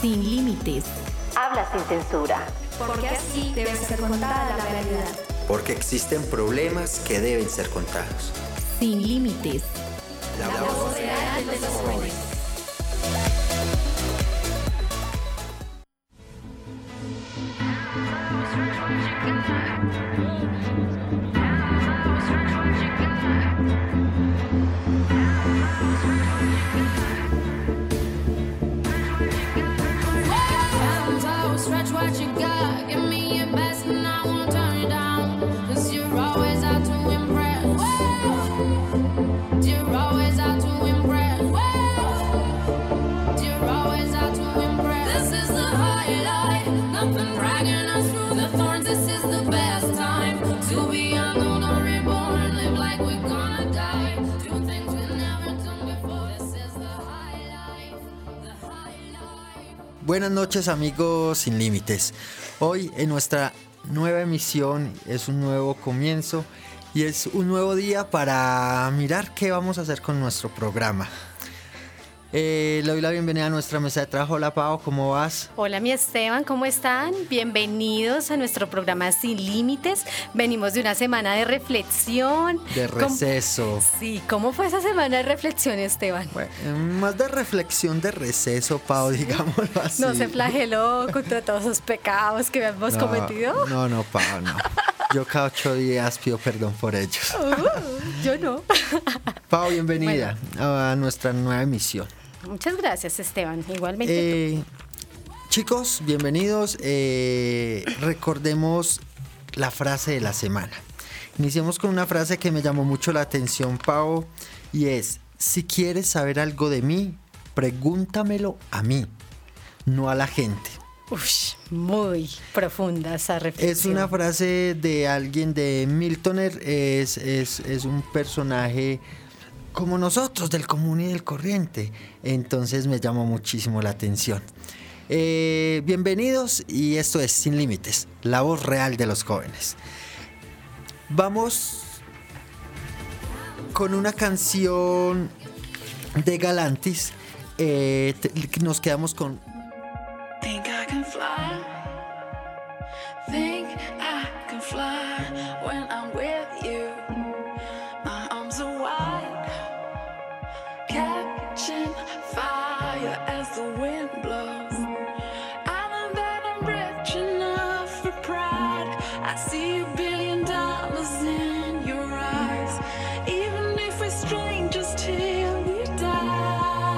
Sin límites. Habla sin censura. Porque así debe ser contada la realidad. Porque existen problemas que deben ser contados. Sin límites. La voz real de los jóvenes. Stretch what you got, give me your best and I won't turn you down. 'Cause you're always out to impress. You're always out to impress. You're always out to impress. This is the highlight, nothing dragging us through the thorns. This is the best time to be young, old or reborn. Live like we're gonna die. Do things we've never done before. This is the highlight, the highlight. Buenas noches amigos sin límites. Hoy en nuestra nueva emisión es un nuevo comienzo y es un nuevo día para mirar qué vamos a hacer con nuestro programa. Le doy la bienvenida a nuestra mesa de trabajo. Hola Pau, ¿cómo vas? Hola mi Esteban, ¿cómo están? Bienvenidos a nuestro programa Sin Límites. Venimos de una semana de reflexión. De receso. Sí, ¿cómo fue esa semana de reflexión, Esteban? Bueno, más de reflexión de receso, Pau, digámoslo así. ¿No se flageló contra todos esos pecados que hemos cometido? No, Pau, no. Yo cada 8 días pido perdón por ellos. Yo no. Pau, bienvenida a nuestra nueva emisión. Muchas gracias, Esteban. Igualmente chicos, bienvenidos. Recordemos la frase de la semana. Iniciemos con una frase que me llamó mucho la atención, Pau, y es: si quieres saber algo de mí, pregúntamelo a mí, no a la gente. Muy profunda esa reflexión. Es una frase de alguien de Miltoner, es un personaje como nosotros, del común y del corriente. Entonces me llamó muchísimo la atención. Bienvenidos, y esto es Sin Límites, la voz real de los jóvenes. Vamos con una canción de Galantis. Nos quedamos con Think I can fly. Think I can fly when I'm with you. My arms are wide, catching fire as the wind blows. I know that I'm rich enough for pride. I see $1 billion in your eyes, even if we're strangers till we die.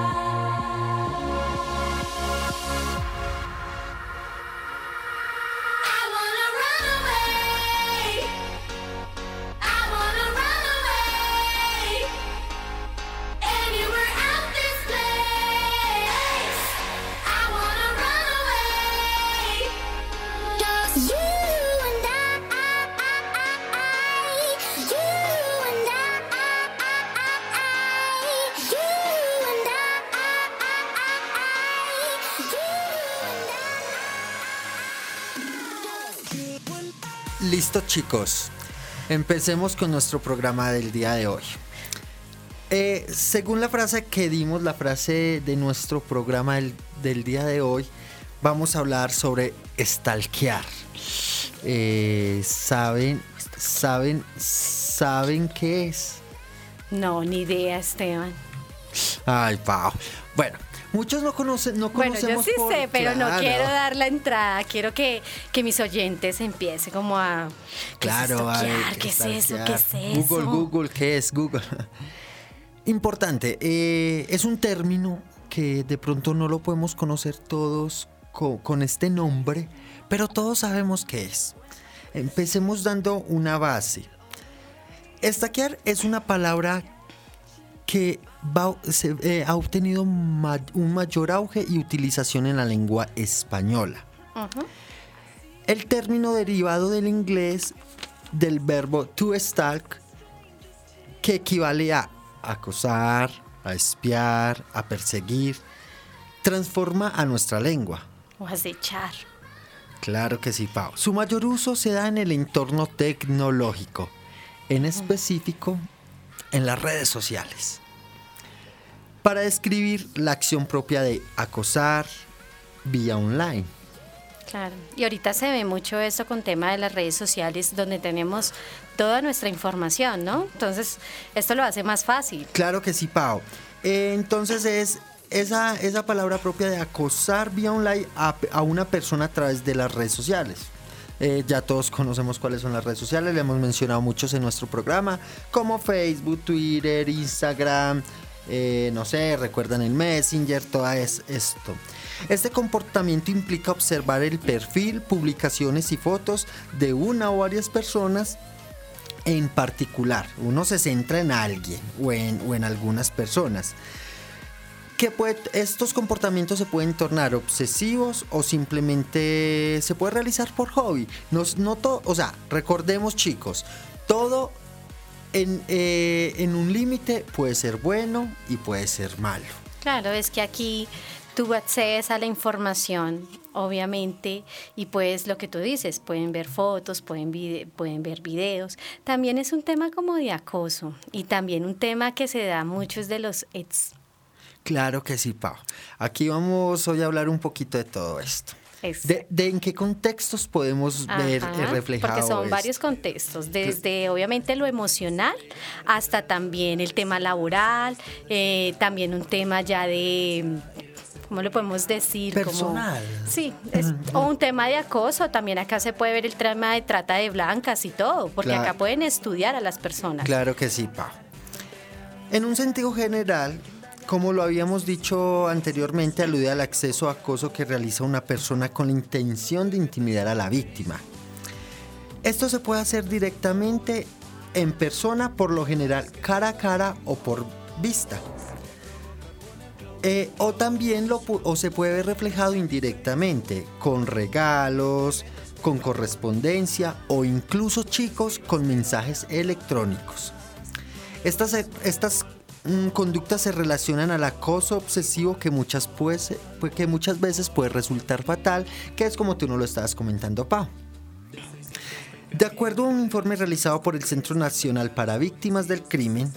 Listo, chicos, empecemos con nuestro programa del día de hoy. Según la frase que dimos, la frase de nuestro programa del día de hoy, vamos a hablar sobre stalkear. ¿Saben qué es? No, ni idea, Esteban. Ay, Pau. Bueno, muchos no conocemos. Bueno, yo sí sé, pero claro. No quiero dar la entrada. Quiero que mis oyentes empiecen como a... Claro, a ver, ¿qué es eso? ¿Qué es eso? Google, ¿qué es Google? Importante, es un término que de pronto no lo podemos conocer todos con este nombre, pero todos sabemos qué es. Empecemos dando una base. Stalkear es una palabra que ha obtenido un mayor auge y utilización en la lengua española. Uh-huh. El término derivado del inglés del verbo to stalk, que equivale a acosar, a espiar, a perseguir, transforma a nuestra lengua. O acechar. Claro que sí, Pau. Su mayor uso se da en el entorno tecnológico, en específico en las redes sociales, para describir la acción propia de acosar, vía online. Claro, y ahorita se ve mucho esto con tema de las redes sociales donde tenemos toda nuestra información, ¿no? Entonces, esto lo hace más fácil. Claro que sí, Pau. Entonces es esa palabra propia de acosar vía online a una persona a través de las redes sociales. Ya todos conocemos cuáles son las redes sociales, le hemos mencionado muchos en nuestro programa, como Facebook, Twitter, Instagram, no sé, recuerdan el Messenger, todo esto. Este comportamiento implica observar el perfil, publicaciones y fotos de una o varias personas en particular. Uno se centra en alguien o en algunas personas. Estos comportamientos se pueden tornar obsesivos o simplemente se puede realizar por hobby. Recordemos, chicos, todo en un límite puede ser bueno y puede ser malo. Claro, es que aquí tú accedes a la información, obviamente, y pues lo que tú dices, pueden ver fotos, pueden ver videos. También es un tema como de acoso y también un tema que se da a muchos de los ex. Claro que sí, Pau. Aquí vamos hoy a hablar un poquito de todo esto. De en qué contextos podemos ver reflejado porque son esto. varios contextos, desde obviamente lo emocional hasta también el tema laboral, también un tema ya de, ¿cómo lo podemos decir? Personal. Sí, o un tema de acoso. También acá se puede ver el tema de trata de blancas y todo, porque acá pueden estudiar a las personas. Claro que sí, Pau. En un sentido general, como lo habíamos dicho anteriormente, alude al acceso o acoso que realiza una persona con la intención de intimidar a la víctima. Esto se puede hacer directamente en persona, por lo general cara a cara o por vista. O también se puede ver reflejado indirectamente, con regalos, con correspondencia o incluso, chicos, con mensajes electrónicos. Estas conductas se relacionan al acoso obsesivo que muchas veces puede resultar fatal, que es como tú nos lo estabas comentando, Pau. De acuerdo a un informe realizado por el Centro Nacional para Víctimas del Crimen,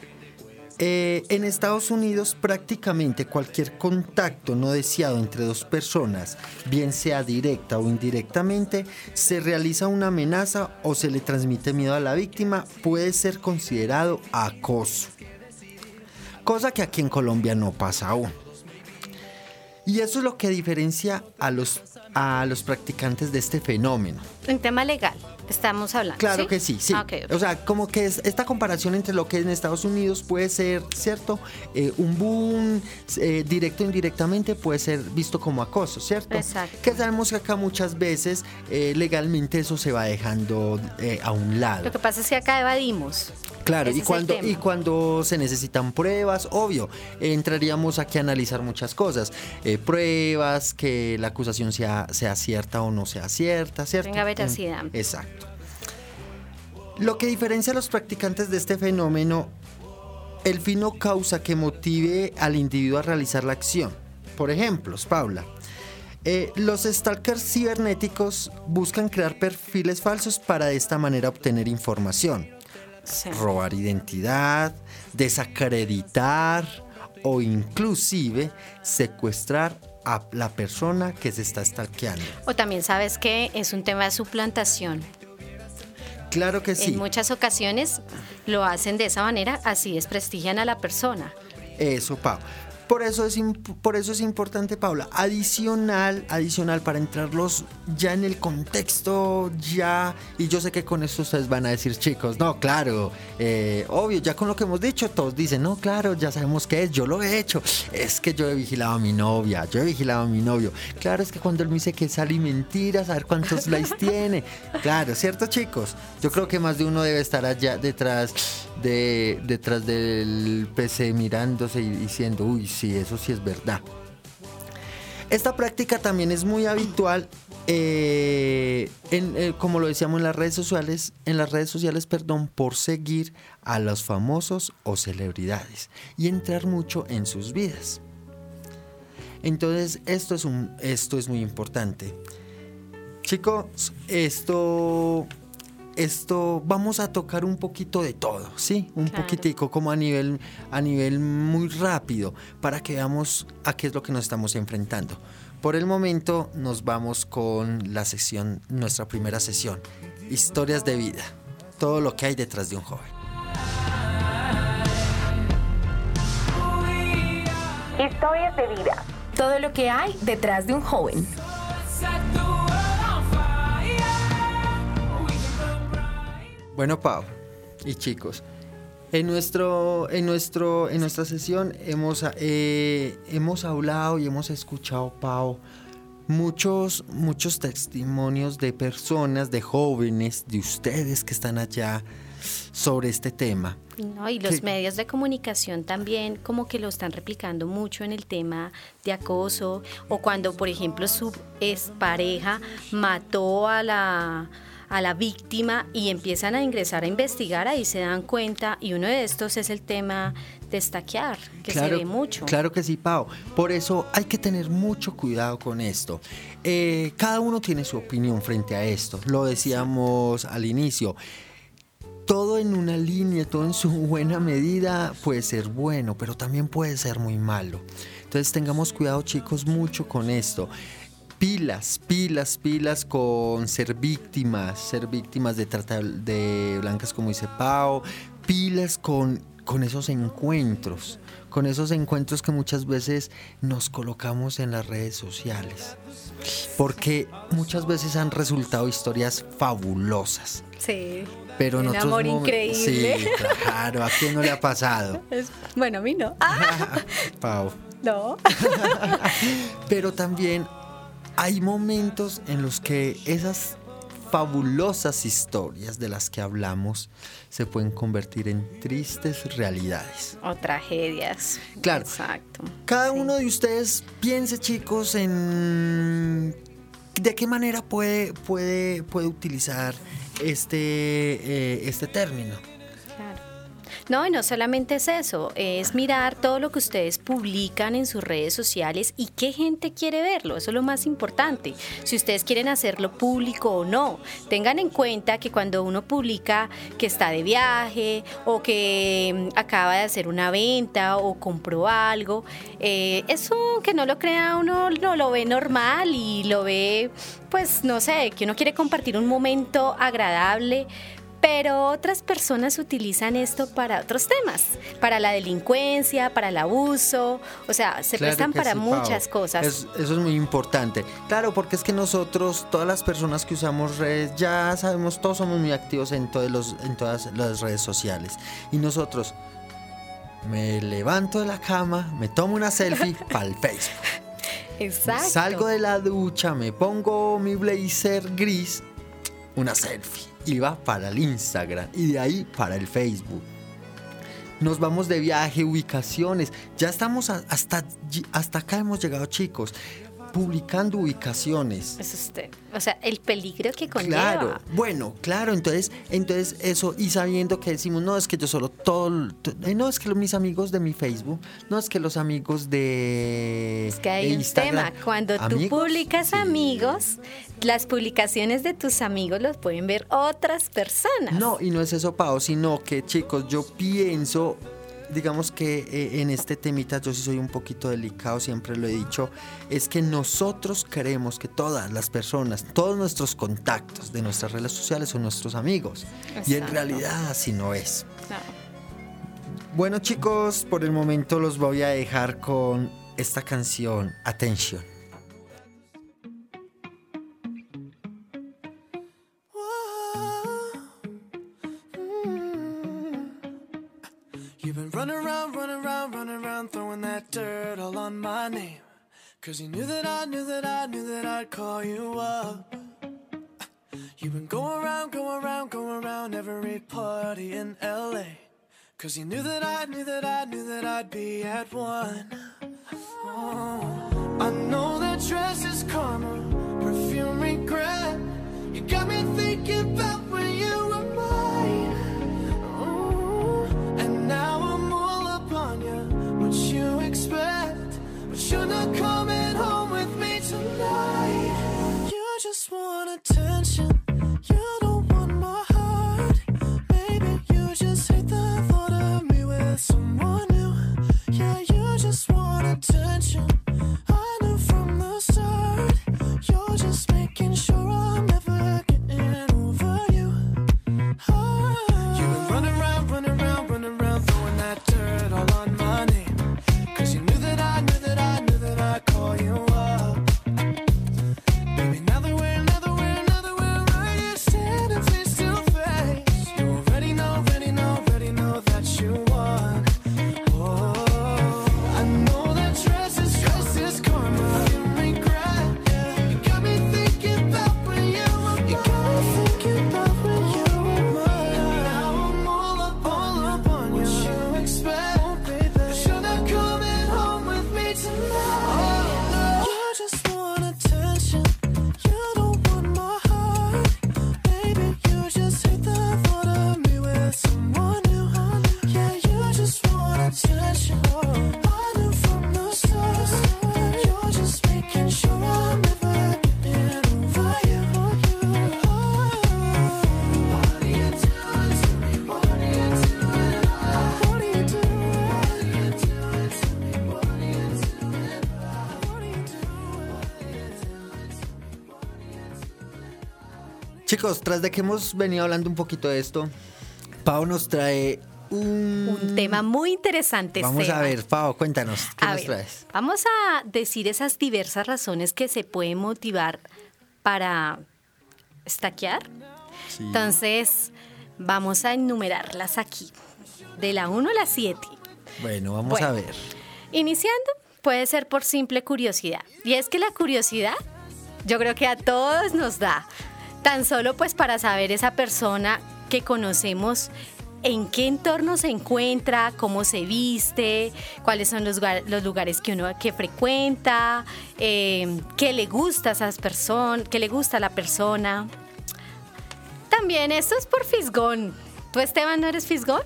en Estados Unidos prácticamente cualquier contacto no deseado entre dos personas, bien sea directa o indirectamente, se realiza una amenaza o se le transmite miedo a la víctima, puede ser considerado acoso. Cosa que aquí en Colombia no pasa aún. Y eso es lo que diferencia a los practicantes de este fenómeno. En tema legal estamos hablando. Claro, ¿sí? que sí. Okay. O sea, como que esta comparación entre lo que es en Estados Unidos puede ser, ¿cierto? Un boom directo o indirectamente puede ser visto como acoso, ¿cierto? Exacto. Que sabemos que acá muchas veces legalmente eso se va dejando a un lado. Lo que pasa es que acá evadimos. Claro, y cuando se necesitan pruebas, obvio, entraríamos aquí a analizar muchas cosas. Pruebas, que la acusación sea cierta o no sea cierta, ¿cierto? Tenga veracidad. Exacto. Lo que diferencia a los practicantes de este fenómeno, el fin o causa que motive al individuo a realizar la acción. Por ejemplo, Paula, los stalkers cibernéticos buscan crear perfiles falsos para de esta manera obtener información. Sí. Robar identidad, desacreditar o inclusive secuestrar a la persona que se está stalkeando. O también sabes que es un tema de suplantación. Claro que sí. En muchas ocasiones lo hacen de esa manera, así desprestigian a la persona. Eso, Pau. Por eso es importante, Paula, adicional para entrarlos ya en el contexto, y yo sé que con esto ustedes van a decir, chicos, no, claro, obvio, ya con lo que hemos dicho, todos dicen, no, claro, ya sabemos qué es, yo lo he hecho, es que yo he vigilado a mi novia, yo he vigilado a mi novio, claro, es que cuando él me dice que sale mentira, saber cuántos likes tiene, claro, ¿cierto, chicos? Yo creo que más de uno debe estar allá detrás del PC mirándose y diciendo, uy, sí, eso sí es verdad. Esta práctica también es muy habitual, como lo decíamos, en las redes sociales, por seguir a los famosos o celebridades y entrar mucho en sus vidas. Entonces, esto es muy importante. Chicos, esto vamos a tocar un poquito de todo, ¿sí? Poquitico, como a nivel muy rápido, para que veamos a qué es lo que nos estamos enfrentando. Por el momento nos vamos con la sección, nuestra primera sesión, historias de vida, todo lo que hay detrás de un joven. Historias de vida. Todo lo que hay detrás de un joven. Bueno, Pau y chicos, en nuestra sesión hemos hablado y hemos escuchado, Pau, muchos testimonios de personas, de jóvenes, de ustedes que están allá sobre este tema. No, y los medios de comunicación también como que lo están replicando mucho en el tema de acoso, o cuando, por ejemplo, su expareja mató a la víctima y empiezan a ingresar a investigar, ahí se dan cuenta, y uno de estos es el tema de stalkear, que se ve mucho. Claro que sí, Pau. Por eso hay que tener mucho cuidado con esto. Cada uno tiene su opinión frente a esto, lo decíamos al inicio. Todo en una línea, todo en su buena medida puede ser bueno, pero también puede ser muy malo. Entonces tengamos cuidado, chicos, mucho con esto. Pilas con ser víctimas de trata de blancas, como dice Pau. Pilas con esos encuentros que muchas veces nos colocamos en las redes sociales. Porque muchas veces han resultado historias fabulosas. Sí. Pero en un otros amor increíble. Sí, claro, ¿a quién no le ha pasado? Bueno, a mí no. Pau. No. Pero también hay momentos en los que esas fabulosas historias de las que hablamos se pueden convertir en tristes realidades. O tragedias. Claro. Exacto. Cada uno de ustedes piense, chicos, en de qué manera puede utilizar este término. Claro. No, y no solamente es eso, es mirar todo lo que ustedes publican en sus redes sociales y qué gente quiere verlo, eso es lo más importante. Si ustedes quieren hacerlo público o no, tengan en cuenta que cuando uno publica que está de viaje o que acaba de hacer una venta o compró algo, eso que no lo crea uno no lo ve normal y lo ve, pues no sé, que uno quiere compartir un momento agradable. Pero otras personas utilizan esto para otros temas, para la delincuencia, para el abuso, o sea, se prestan para muchas cosas. Eso es muy importante. Claro, porque es que nosotros, todas las personas que usamos redes, ya sabemos, todos somos muy activos en todas las redes sociales. Y nosotros, me levanto de la cama, me tomo una selfie para el Facebook. Exacto. Salgo de la ducha, me pongo mi blazer gris, una selfie. Y va para el Instagram y de ahí para el Facebook. Nos vamos de viaje, ubicaciones. Ya estamos hasta acá hemos llegado, chicos, publicando ubicaciones. Eso usted, o sea, el peligro que conlleva. Claro, bueno, claro, entonces eso, y sabiendo que decimos, no, es que yo solo no, es que mis amigos de mi Facebook, no, es que los amigos de es que hay un Instagram, tema, cuando ¿amigos? tú publicas Sí. amigos, las publicaciones de tus amigos los pueden ver otras personas. No, y no es eso, Pau, sino que, chicos, yo pienso, digamos que en este temita yo sí soy un poquito delicado, siempre lo he dicho, es que nosotros queremos que todas las personas, todos nuestros contactos de nuestras redes sociales son nuestros amigos. Exacto. Y en realidad así no es. No. Bueno, chicos, por el momento los voy a dejar con esta canción, Attention. You've been running around, throwing that dirt all on my name. 'Cause you knew that I'd call you up. You've been going around every party in LA. 'Cause you knew that I'd be at one. Oh, I know that dress is karma, perfume regret. You got me thinking about when you were mine. And now I'm all up on you, what you expect. But you're not coming home with me tonight. You just want attention, you don't want my heart. Maybe you just hate the thought of me with someone new. Yeah, you just want attention, I knew from the start. Chicos, tras de que hemos venido hablando un poquito de esto, Pau nos trae Un tema muy interesante, Vamos Esteban. a ver, Pau, cuéntanos, ¿qué A nos ver, traes? vamos a decir esas diversas razones que se pueden motivar para stalkear. Sí. Entonces, vamos a enumerarlas aquí, de la 1 a la 7. Bueno, vamos Bueno. a ver. Iniciando, puede ser por simple curiosidad. Y es que la curiosidad, yo creo que a todos nos da. Tan solo pues para saber esa persona que conocemos, en qué entorno se encuentra, cómo se viste, cuáles son los lugares que frecuenta, qué le gusta a esas personas, qué le gusta a la persona. También esto es por fisgón. ¿Tú, Esteban, no eres fisgón?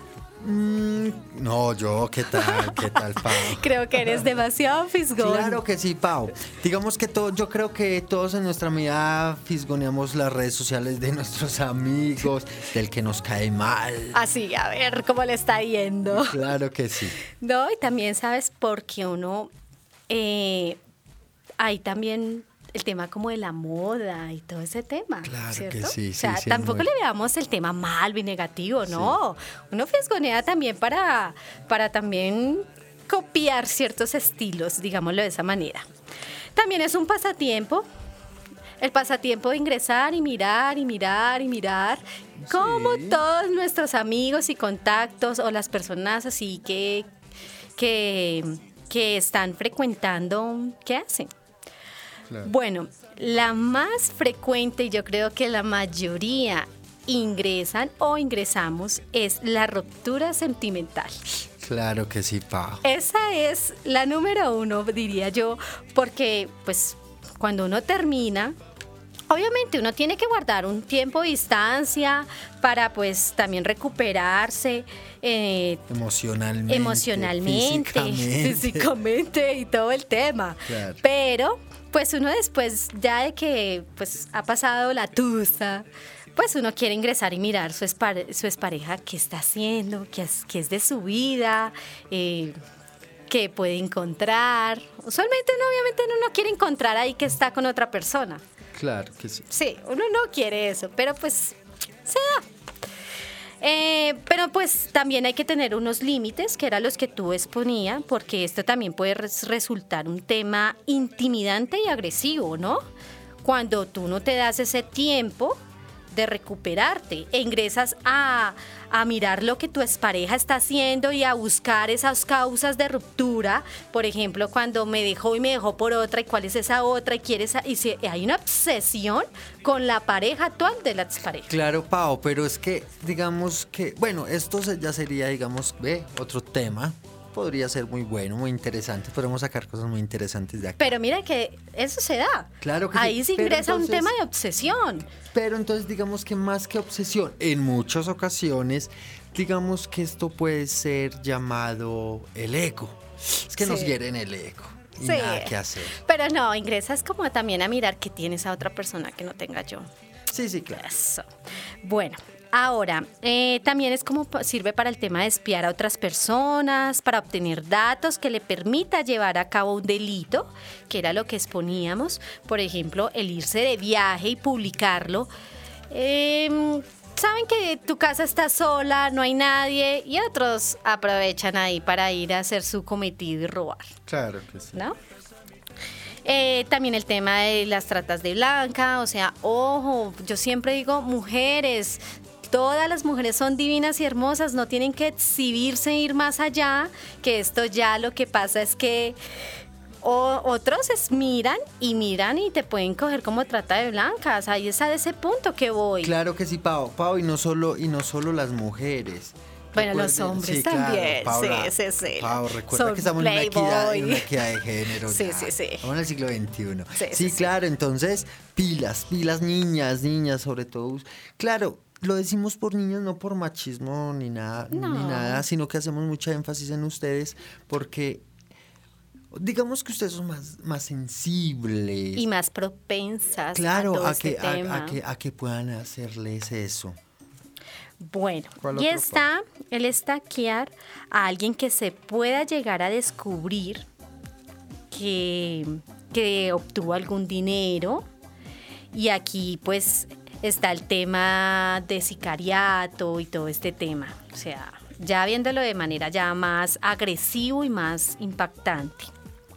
No, yo, ¿qué tal, Pau? Creo que eres demasiado fisgón. Claro que sí, Pau. Digamos que yo creo que todos en nuestra medida fisgoneamos las redes sociales de nuestros amigos, del que nos cae mal. Así, a ver cómo le está yendo. Claro que sí. No, y también sabes porque uno, hay también el tema como de la moda y todo ese tema, Claro ¿cierto? que sí, o sea, sí, sí, tampoco muy- le veamos el tema malo y negativo, no. Uno fisgonea también para también copiar ciertos estilos, digámoslo de esa manera. También es un pasatiempo. El pasatiempo de ingresar y mirar y mirar y mirar, como todos nuestros amigos y contactos o las personas así que están frecuentando, ¿qué hacen? Claro. Bueno, la más frecuente, y yo creo que la mayoría ingresan o ingresamos, es la ruptura sentimental. Claro que sí, Pau. Esa es la número 1, diría yo, porque pues cuando uno termina, obviamente uno tiene que guardar un tiempo de distancia para pues también recuperarse Emocionalmente, físicamente y todo el tema. Claro. Pero pues uno después ya de que pues ha pasado la tusa, pues uno quiere ingresar y mirar su expareja, qué está haciendo, qué es de su vida, qué puede encontrar. Usualmente obviamente uno no quiere encontrar ahí que está con otra persona. Claro que sí. Sí, uno no quiere eso, pero pues se da. Pero pues también hay que tener unos límites, que eran los que tú exponías, porque esto también puede resultar un tema intimidante y agresivo, ¿no? Cuando tú no te das ese tiempo de recuperarte e ingresas a mirar lo que tu expareja está haciendo y a buscar esas causas de ruptura. Por ejemplo, cuando me dejó y me dejó por otra, y cuál es esa otra, y si hay una obsesión con la pareja actual de la expareja. Claro, Pau, pero es que, digamos que, bueno, esto ya sería, digamos, otro tema. Podría ser muy bueno, muy interesante. Podemos sacar cosas muy interesantes de aquí. Pero mira que eso se da. Claro que ahí sí, se pero ingresa un entonces- tema de obsesión. Pero entonces digamos que más que obsesión, en muchas ocasiones, digamos que esto puede ser llamado el ego. Es que nos Sí. hieren el ego y Sí. nada que hacer. Pero no, ingresas como también a mirar qué tiene esa otra persona que no tenga yo. Sí, sí, claro. Eso. Bueno, ahora, también es como sirve para el tema de espiar a otras personas, para obtener datos que le permita llevar a cabo un delito, que era lo que exponíamos. Por ejemplo, el irse de viaje y publicarlo. Saben que tu casa está sola, no hay nadie, y otros aprovechan ahí para ir a hacer su cometido y robar, Claro que sí. ¿no? También el tema de las tratas de blanca, o sea, ojo, yo siempre digo, mujeres, todas las mujeres son divinas y hermosas, no tienen que exhibirse e ir más allá, que esto ya lo que pasa es que otros miran y te pueden coger como trata de blancas, ahí es a ese punto que voy. Claro que sí, Pau. Pau, y no solo las mujeres. Bueno, los Recuerden- hombres claro, también, Paula, sí. Pau, recuerda Son que estamos en una equidad playboy. de género. Sí, ya. sí. Estamos en el siglo XXI. Sí, Sí, sí. claro, entonces, pilas, niñas, sobre todo. Claro, lo decimos por niñas, no por machismo ni nada, sino que hacemos mucha énfasis en ustedes porque digamos que ustedes son más sensibles. Y más propensas Claro, a todo a este tema. que puedan hacerles eso. Bueno, ¿Cuál y otro, está el stalkear a alguien que se pueda llegar a descubrir que obtuvo algún dinero. Y aquí, pues, está el tema de sicariato y todo este tema. O sea, ya viéndolo de manera ya más agresivo y más impactante.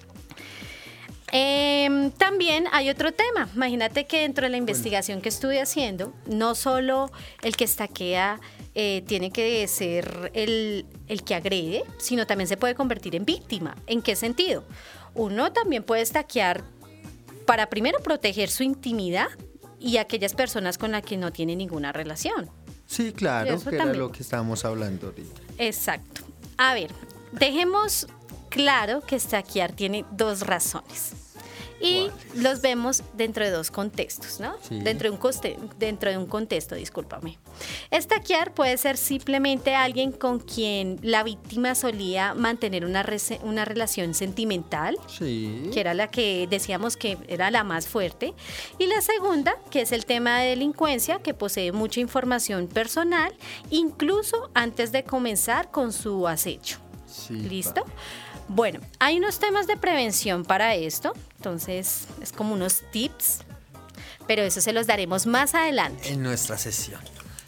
También hay otro tema. Imagínate que dentro de la investigación que estuve haciendo, no solo el que estaquea tiene que ser el que agrede, sino también se puede convertir en víctima. ¿En qué sentido? Uno también puede estaquear para primero proteger su intimidad y aquellas personas con las que no tiene ninguna relación. Sí, claro, Eso que era también. lo que estábamos hablando ahorita. Exacto. A ver, dejemos claro que estaquear tiene dos razones. Y los vemos dentro de dos contextos, ¿no? Sí. Dentro de un contexto, discúlpame. Estaquear puede ser simplemente alguien con quien la víctima solía mantener una relación sentimental, Sí. que era la que decíamos que era la más fuerte. Y la segunda, que es el tema de delincuencia, que posee mucha información personal, incluso antes de comenzar con su acecho. Sí, ¿Listo? Bueno, hay unos temas de prevención para esto, entonces es como unos tips, pero eso se los daremos más adelante. En nuestra sesión.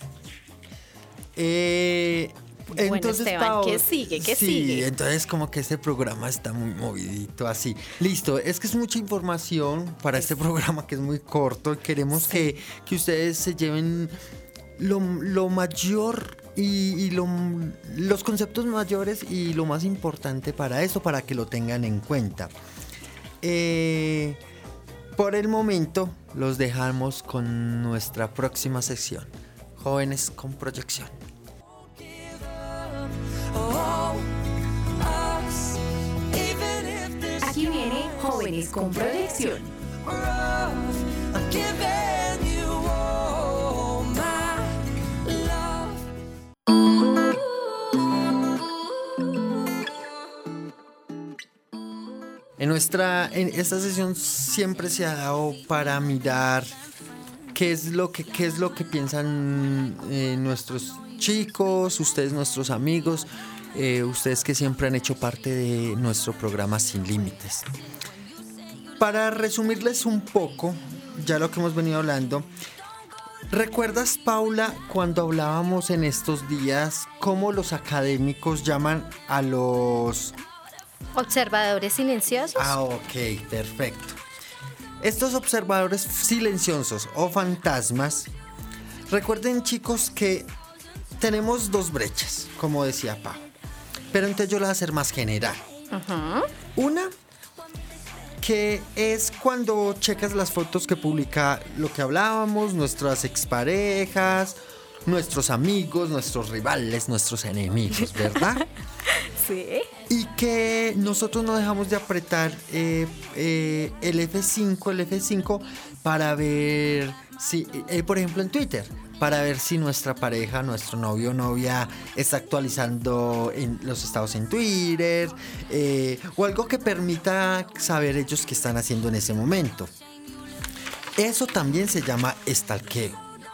Bueno, Esteban, ¿qué sigue? ¿Qué sigue? Entonces como que este programa está muy movidito así. Listo, es que es mucha información para este programa que es muy corto. Queremos que ustedes se lleven lo mayor y los conceptos mayores y lo más importante para eso, para que lo tengan en cuenta. Por el momento los dejamos con nuestra próxima sección, Jóvenes con Proyección. Aquí viene Jóvenes con Proyección. En esta sesión siempre se ha dado para mirar qué es lo que piensan nuestros chicos, ustedes, nuestros amigos, ustedes que siempre han hecho parte de nuestro programa Sin Límites. Para resumirles un poco, ya lo que hemos venido hablando, ¿recuerdas, Paula, cuando hablábamos en estos días cómo los académicos llaman a los... ¿Observadores silenciosos? Ah, ok, perfecto. Estos observadores silenciosos o fantasmas, recuerden, chicos, que tenemos dos brechas, como decía Pau, pero entonces yo la voy a hacer más general. Una, que es cuando checas las fotos que publica lo que hablábamos, nuestras exparejas, nuestros amigos, nuestros rivales, nuestros enemigos, ¿verdad? Sí. Y que nosotros no dejamos de apretar el F5 para ver si, por ejemplo, en Twitter, para ver si nuestra pareja, nuestro novio o novia está actualizando los estados en Twitter, o algo que permita saber ellos qué están haciendo en ese momento. Eso también se llama stalkeo.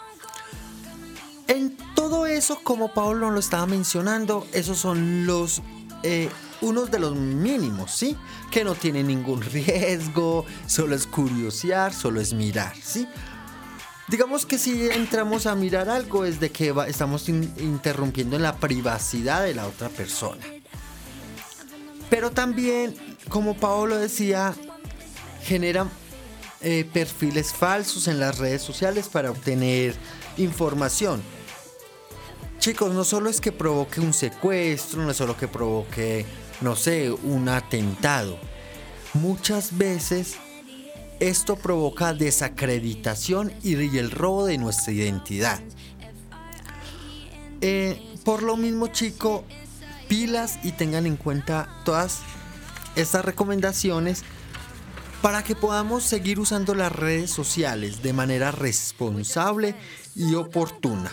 En todo eso, como Pablo lo estaba mencionando, esos son los unos de los mínimos, ¿sí? Que no tienen ningún riesgo, solo es curiosear, solo es mirar, ¿sí? Digamos que si entramos a mirar algo es de que estamos interrumpiendo en la privacidad de la otra persona. Pero también, como Pablo decía, generan perfiles falsos en las redes sociales para obtener información. Chicos, no solo es que provoque un secuestro, no es solo que provoque, no sé, un atentado. Muchas veces esto provoca desacreditación y el robo de nuestra identidad. Por lo mismo, chicos, pilas y tengan en cuenta todas estas recomendaciones para que podamos seguir usando las redes sociales de manera responsable y oportuna.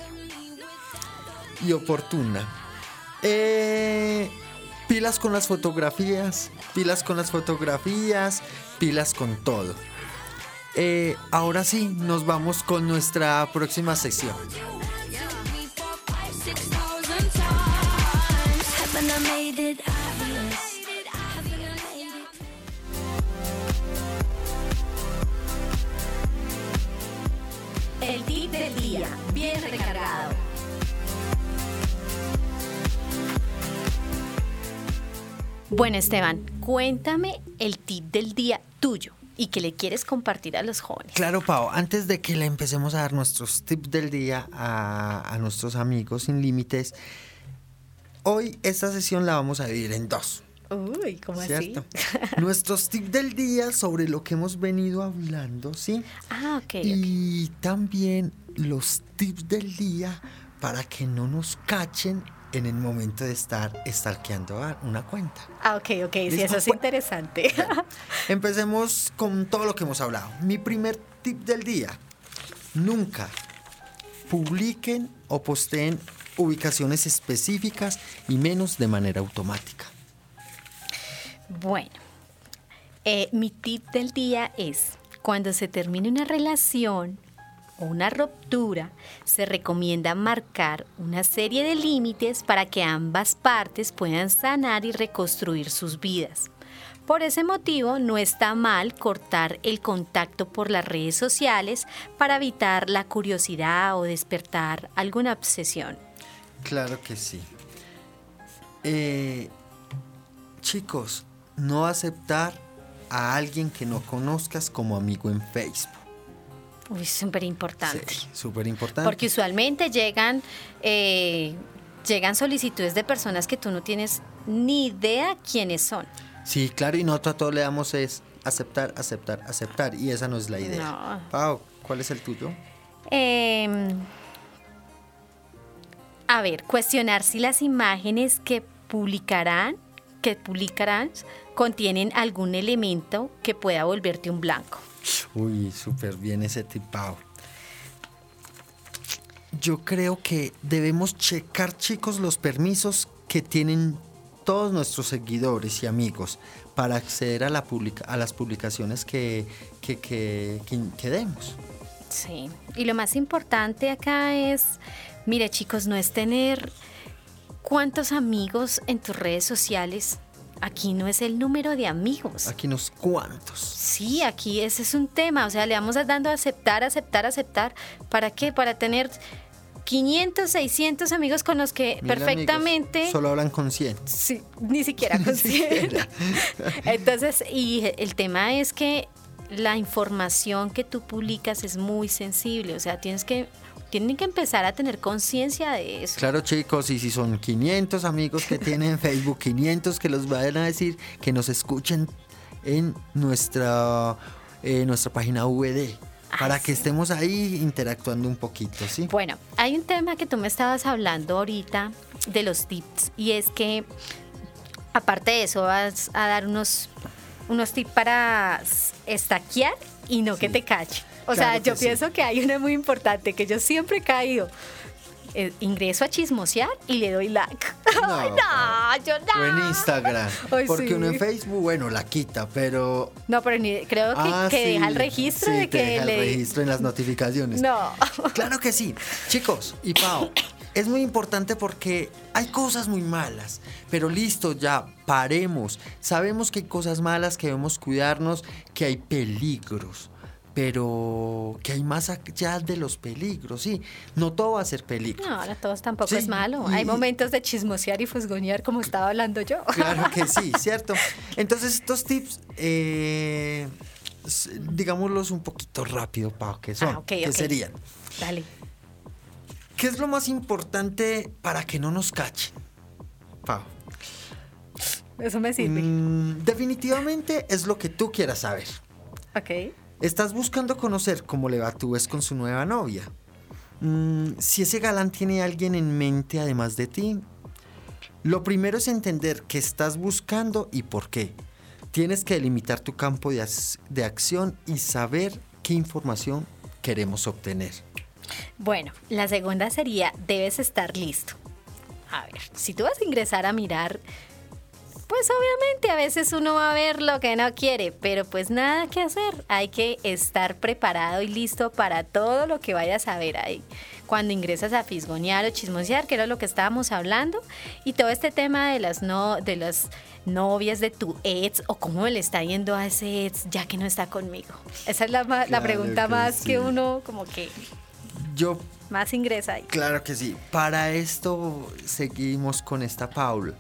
Pilas con las fotografías, pilas con todo. Ahora sí, nos vamos con nuestra próxima sección. El Bueno, Esteban, cuéntame el tip del día tuyo y que le quieres compartir a los jóvenes. Claro, Pau, antes de que le empecemos a dar nuestros tips del día a nuestros amigos sin límites, hoy esta sesión la vamos a dividir en dos. Uy, ¿cómo ¿cierto? así? Nuestros tips del día sobre lo que hemos venido hablando, ¿sí? Ah, ok. Y también los tips del día para que no nos cachen en el momento de estar stalkeando una cuenta. Ah, ok, sí, ¿Listo? eso es interesante. Empecemos con todo lo que hemos hablado. Mi primer tip del día: nunca publiquen o posteen ubicaciones específicas y menos de manera automática. Bueno, mi tip del día es: cuando se termine una relación o una ruptura, se recomienda marcar una serie de límites para que ambas partes puedan sanar y reconstruir sus vidas. Por ese motivo, no está mal cortar el contacto por las redes sociales para evitar la curiosidad o despertar alguna obsesión. Claro que sí. Chicos, no aceptar a alguien que no conozcas como amigo en Facebook. Uy, súper importante. Sí, súper importante. Porque usualmente llegan solicitudes de personas que tú no tienes ni idea quiénes son. Sí, claro, y nosotros a todos le damos es aceptar, aceptar, aceptar, y esa no es la idea. No. Pau, ¿cuál es el tuyo? A ver, cuestionar si las imágenes que publicarán contienen algún elemento que pueda volverte un blanco. Uy, súper bien ese tip, Pau. Yo creo que debemos checar, chicos, los permisos que tienen todos nuestros seguidores y amigos para acceder a las publicaciones que demos. Sí, y lo más importante acá es, mire, chicos, no es tener cuántos amigos en tus redes sociales. Aquí no es el número de amigos. Aquí no es cuántos. Sí, aquí ese es un tema. O sea, le vamos dando a aceptar. ¿Para qué? Para tener 500, 600 amigos con los que 1000 perfectamente... amigos, solo hablan con 100. Sí, ni siquiera con 100. Entonces, y el tema es que la información que tú publicas es muy sensible. O sea, tienen que empezar a tener conciencia de eso. Claro, chicos, y si son 500 amigos que tienen Facebook, 500 que los vayan a decir, que nos escuchen en nuestra página VD, para que estemos ahí interactuando un poquito, ¿sí? Bueno, hay un tema que tú me estabas hablando ahorita de los tips, y es que aparte de eso vas a dar unos tips para stalkear y no que te cache. O sea, Claro yo que sí. pienso que hay una muy importante que yo siempre he caído. Ingreso a chismosear y le doy like. No, Ay, no, yo no. O en Instagram. Ay, Porque sí. uno en Facebook, bueno, la quita, pero... No, pero creo que sí, deja el registro sí, de te que deja el registro en las notificaciones. No. Claro que sí. Chicos y Pau, es muy importante porque hay cosas muy malas, pero listo, ya paremos. Sabemos que hay cosas malas, que debemos cuidarnos, que hay peligros, pero que hay más allá de los peligros, sí. No todo va a ser peligro. No, ahora todos tampoco Sí, es malo. y- Hay momentos de chismosear y fusgonear como estaba hablando yo. Claro que sí, ¿cierto? Entonces estos tips, digámoslos un poquito rápido, Pau, ¿qué son? Ok, ¿Qué ok. serían? Dale. ¿Qué es lo más importante para que no nos cachen, Pau? Eso me sirve. Definitivamente es lo que tú quieras saber. Ok. Estás buscando conocer cómo le va a tu ex con su nueva novia. Si ese galán tiene a alguien en mente además de ti. Lo primero es entender qué estás buscando y por qué. Tienes que delimitar tu campo de acción y saber qué información queremos obtener. Bueno, la segunda sería, debes estar listo. A ver, si tú vas a ingresar a mirar, pues obviamente a veces uno va a ver lo que no quiere, pero pues nada que hacer. Hay que estar preparado y listo para todo lo que vayas a ver ahí. Cuando ingresas a fisgonear o chismosear, que era lo que estábamos hablando, y todo este tema de las novias de tu ex o cómo le está yendo a ese ex ya que no está conmigo. Esa es la Claro pregunta que más sí. que uno como que Yo, más ingresa ahí. claro que sí. Para esto seguimos con esta Paula,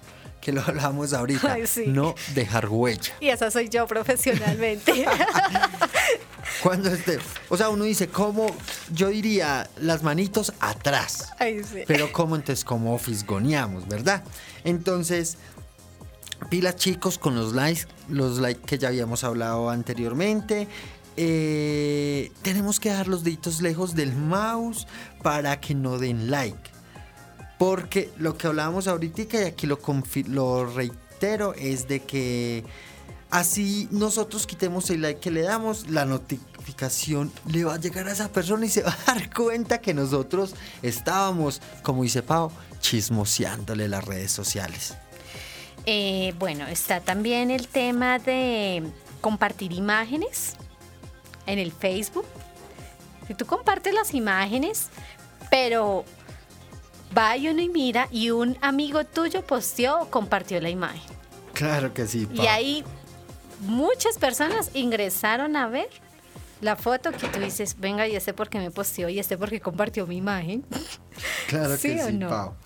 que lo hablamos ahorita, Ay, sí. no dejar huella. Y esa soy yo profesionalmente. Cuando o sea, uno dice, ¿cómo? Yo diría, las manitos atrás. Ay, sí. Pero ¿cómo entonces? ¿Cómo fisgoneamos, verdad? Entonces, pilas chicos con los likes que ya habíamos hablado anteriormente. Tenemos que dejar los deditos lejos del mouse para que no den like. Porque lo que hablábamos ahorita, y aquí lo reitero, es de que así nosotros quitemos el like que le damos, la notificación le va a llegar a esa persona y se va a dar cuenta que nosotros estábamos, como dice Pau, chismoseándole las redes sociales. Bueno, está también el tema de compartir imágenes en el Facebook. Si tú compartes las imágenes, pero va y uno y mira y un amigo tuyo posteó o compartió la imagen. Claro que sí, Pau. Y ahí muchas personas ingresaron a ver la foto que tú dices, venga, y este porque me posteó y este porque compartió mi imagen. Claro ¿Sí que o sí, no? Pau.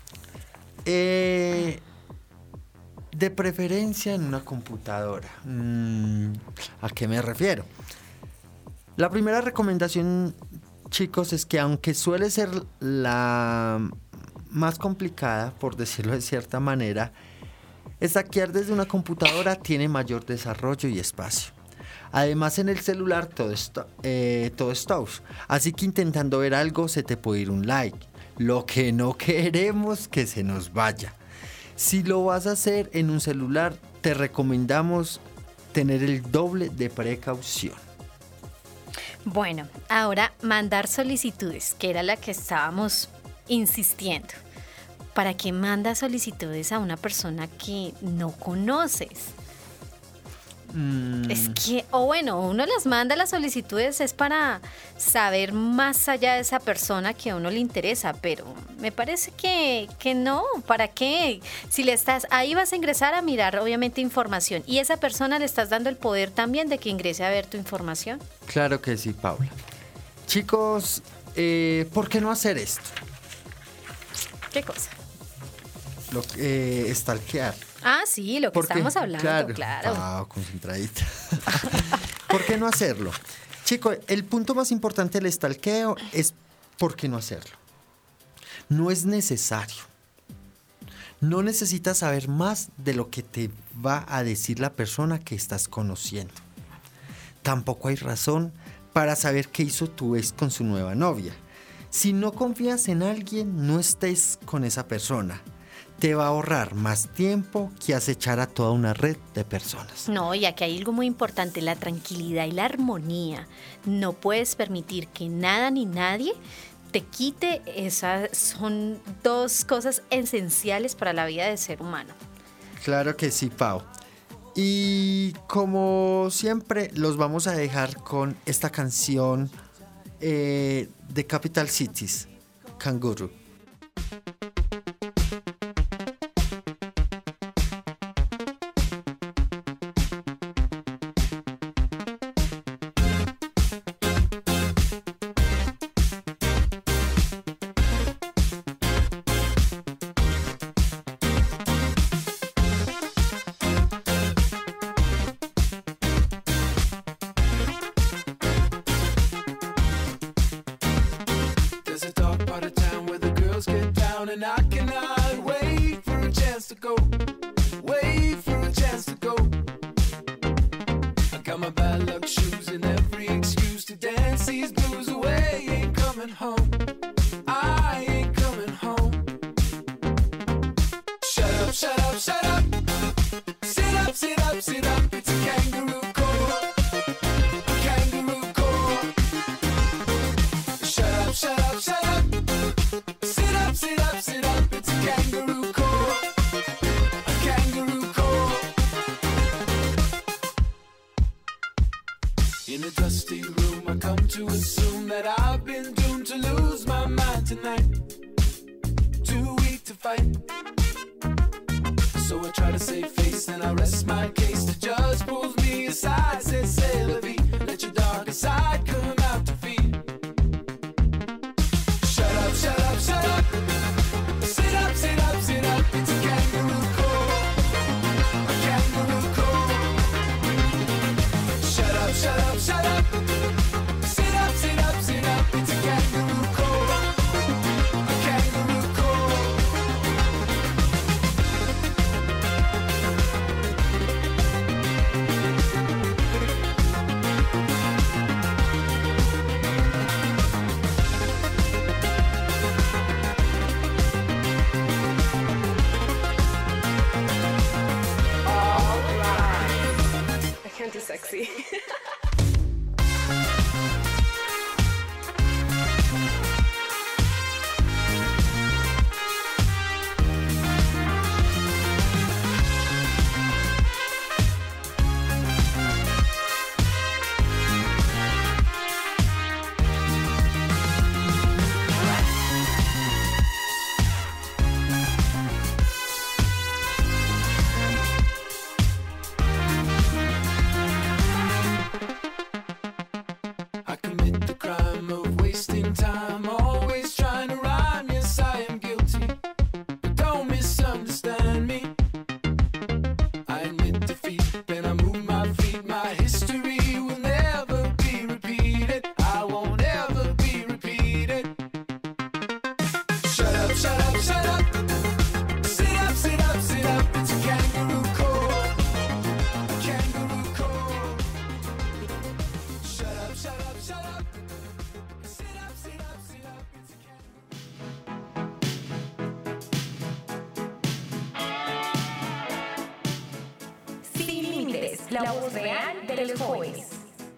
De preferencia en una computadora. ¿A qué me refiero? La primera recomendación, chicos, es que aunque suele ser la más complicada, por decirlo de cierta manera, stackear desde una computadora tiene mayor desarrollo y espacio. Además, en el celular todo stows. Así que intentando ver algo se te puede ir un like. Lo que no queremos que se nos vaya. Si lo vas a hacer en un celular, te recomendamos tener el doble de precaución. Bueno, ahora mandar solicitudes, que era la que estábamos insistiendo. ¿Para qué mandas solicitudes a una persona que no conoces? Es que, o bueno, uno las manda las solicitudes es para saber más allá de esa persona que a uno le interesa, pero me parece que no, ¿para qué? Si le estás, ahí vas a ingresar a mirar obviamente información y esa persona le estás dando el poder también de que ingrese a ver tu información. Claro que sí, Paula. Chicos, ¿por qué no hacer esto? ¿Qué cosa? Stalkear. Ah, sí, lo que estamos hablando, claro. Concentradita. ¿Por qué no hacerlo? Chico, el punto más importante del stalkeo es ¿por qué no hacerlo? No es necesario. No necesitas saber más de lo que te va a decir la persona que estás conociendo. Tampoco hay razón para saber qué hizo tu ex con su nueva novia. Si no confías en alguien, no estés con esa persona. Te va a ahorrar más tiempo que acechar a toda una red de personas. No, y aquí hay algo muy importante, la tranquilidad y la armonía. No puedes permitir que nada ni nadie te quite. Esas son dos cosas esenciales para la vida del ser humano. Claro que sí, Pau. Y como siempre, los vamos a dejar con esta canción de Capital Cities, Kangaroo. And I cannot wait for a chance to go. Wait for a chance to go. I got my bad luck shoes and every excuse to dance these blues away. Ain't coming home. I ain't coming home. Shut up, shut up, shut up. Sit up, sit up, sit up. It's a kangaroo court. Kangaroo court. Shut up, shut up, shut up. Sit up, sit up, sit up, it's a kangaroo court. A kangaroo court. In a dusty room, I come to assume that I've been doomed to lose my mind tonight. Too weak to fight. So I try to save face and I rest my case. The judge pulls me aside, says, "C'est la vie, let your darker side come out to feed." Shut up, shut up, shut up. Sit up, sit up, sit up, it's a kangaroo court. sexy. La voz real de los jóvenes.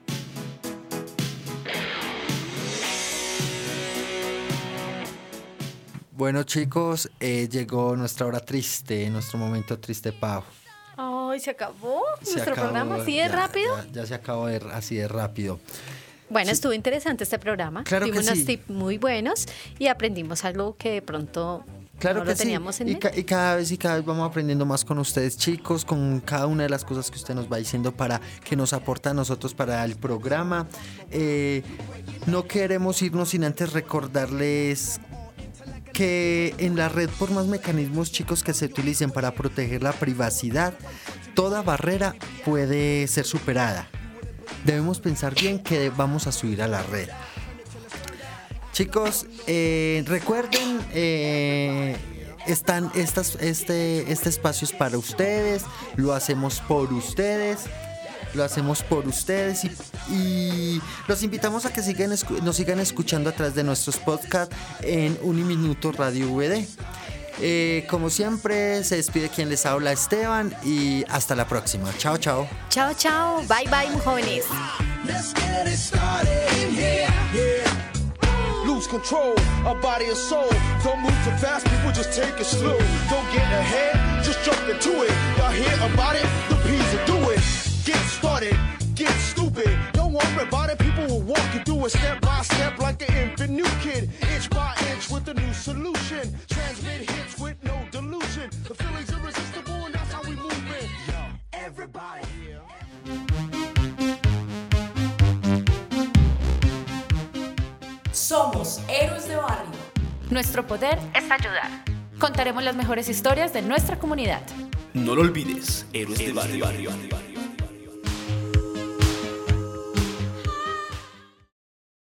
Bueno, chicos, llegó nuestra hora triste, nuestro momento triste, Pau. Ay, ¿se acabó nuestro programa así de rápido? Ya se acabó así de rápido. Bueno, Sí. estuvo interesante este programa. Claro que Tuvimos unos sí. tips muy buenos y aprendimos algo que de pronto Claro no que lo sí, teníamos en mente. y cada vez vamos aprendiendo más con ustedes, chicos, con cada una de las cosas que usted nos va diciendo para que nos aporta a nosotros para el programa. No queremos irnos sin antes recordarles que en la red, por más mecanismos, chicos, que se utilicen para proteger la privacidad, toda barrera puede ser superada. Debemos pensar bien que vamos a subir a la red. Chicos, recuerden, este espacio es para ustedes, lo hacemos por ustedes y los invitamos a que nos sigan escuchando a través de nuestros podcasts en Uniminuto Radio VD. Como siempre, se despide quien les habla, Esteban, y hasta la próxima. Chao, chao. Chao, chao. Bye, bye, jóvenes. Let's get it started in here. Yeah. Lose control of body and soul. Don't move too fast, people just take it slow. Don't get ahead, just jump into it. Y'all hear about it? The P's will do it. Get started, get stupid. Don't worry about it, people will walk you through it step by step like an infant new kid. Inch by inch with a new solution. Transmit hits with no delusion. The feeling's irresistible and that's how we move it. Yo, everybody. Somos héroes de barrio. Nuestro poder es ayudar. Contaremos las mejores historias de nuestra comunidad. No lo olvides, héroes de barrio.